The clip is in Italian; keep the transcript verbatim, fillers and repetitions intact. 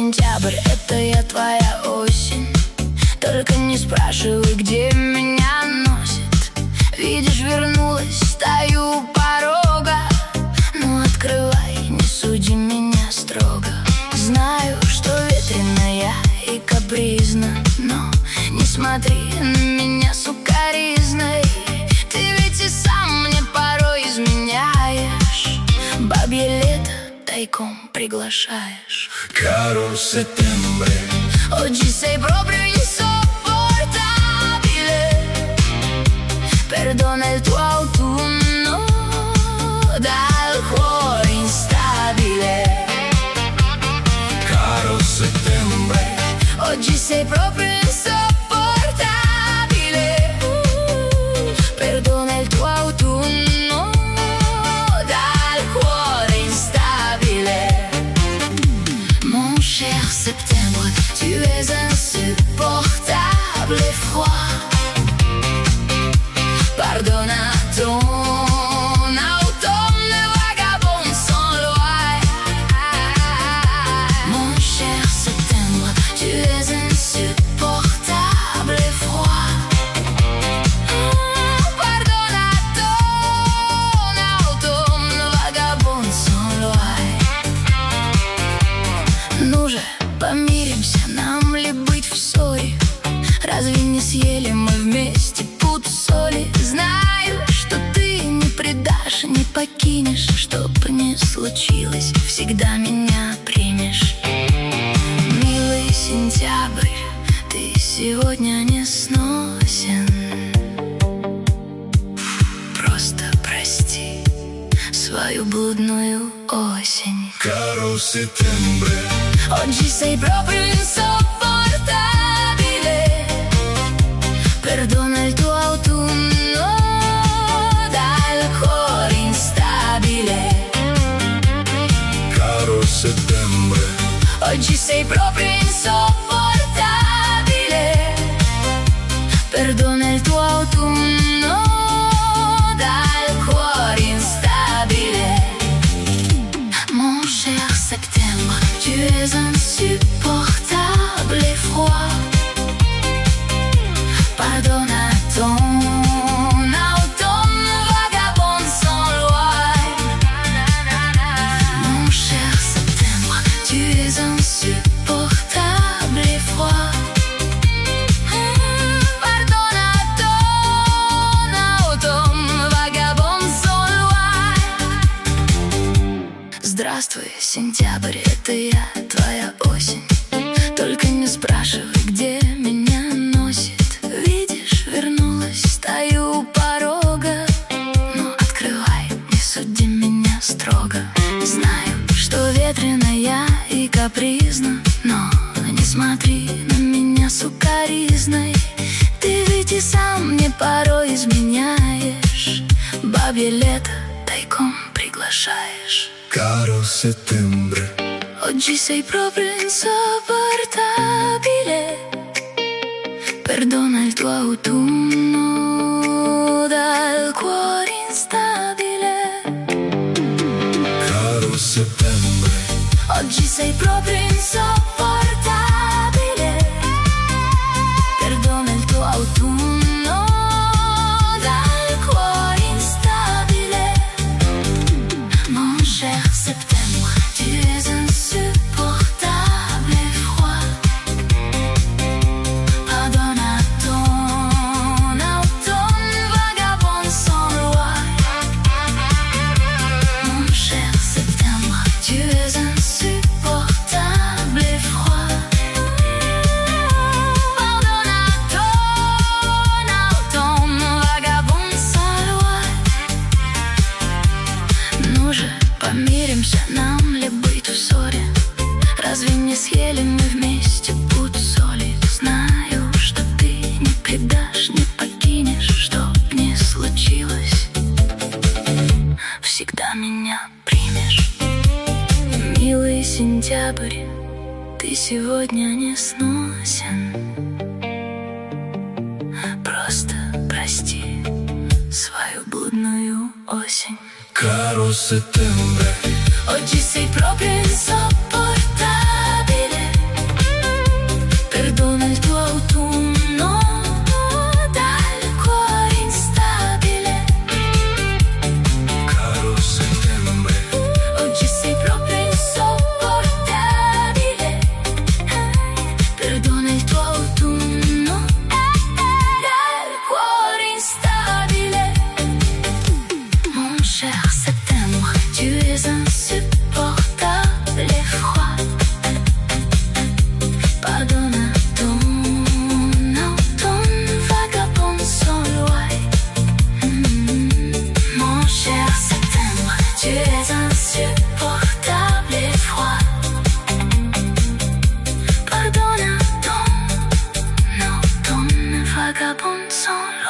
сентябрь, это я твоя осень. Только не спрашивай, где меня носит. Видишь, вернулась, стою у порога. Ну открывай, не суди меня строго. Знаю, что ветреная и капризна, но не смотри на меня сукаризной. Ты ведь и сам мне порой изменяешь. Бабье лето тайком приглашаешь. Caro settembre, oggi sei proprio insopportabile. Perdona il tuo autunno dal cuore instabile. caro settembre, Oggi sei proprio insopportabile. Perdona il tuo autunno dal cuore instabile. Mon cher septembre, tu es insupportable et froid. Pardonne ton automne vagabond sans loi. Mon cher septembre, tu es insupportable et froid. Pardonne ton automne vagabond sans loi. Ну же, помиримся, нам ли быть в ссоре? Разве не съели мы вместе пуд соли? Знаю, что ты не предашь, не покинешь. Что бы ни случилось, всегда меня примешь. Милый сентябрь, ты сегодня не сносен. Просто прости свою блудную осень. caro settembre, Oggi sei proprio insopportabile. Perdona il tuo autunno dal cuore instabile. caro settembre, Oggi sei proprio insopportabile. Perdona il tuo autunno dal cuore instabile. Mon cher septembre, tu es insupportable et froid. Pardonne ton automne vagabond sans loi. Mon cher septembre, tu es insupportable et froid. Pardonne ton automne vagabond sans loi. Здравствуй, сентябрь, это я, твоя осень. Только не спрашивай, где меня носит. Видишь, вернулась, стою у порога. Ну открывай, не суди меня строго. Знаю, что ветреная и капризна, но не смотри на меня сукаризной. Ты ведь и сам мне порой изменяешь. Бабье лето тайком приглашаешь. caro settembre, Oggi sei proprio insopportabile. Perdona il tuo autunno dal cuore instabile. caro settembre, Oggi sei proprio insopportabile. Perdona il tuo autunno dal cuore instabile. Mon cher septembre, tu es insupportable et froid. Pardonne ton automne vagabond sans loi. Mon cher septembre, tu es insupportable et froid. Pardonne ton automne vagabond sans loi. Ну же, помиримся, нам ли быть в ссоре? Разве не съели мы вместе пуд соли? Знаю, что ты не предашь, не покинешь. Что б ни случилось, всегда меня примешь. Милый сентябрь, ты сегодня не сносен. Просто прости свою блудную осень. caro settembre, Oggi sei proprio insopportabile. Solo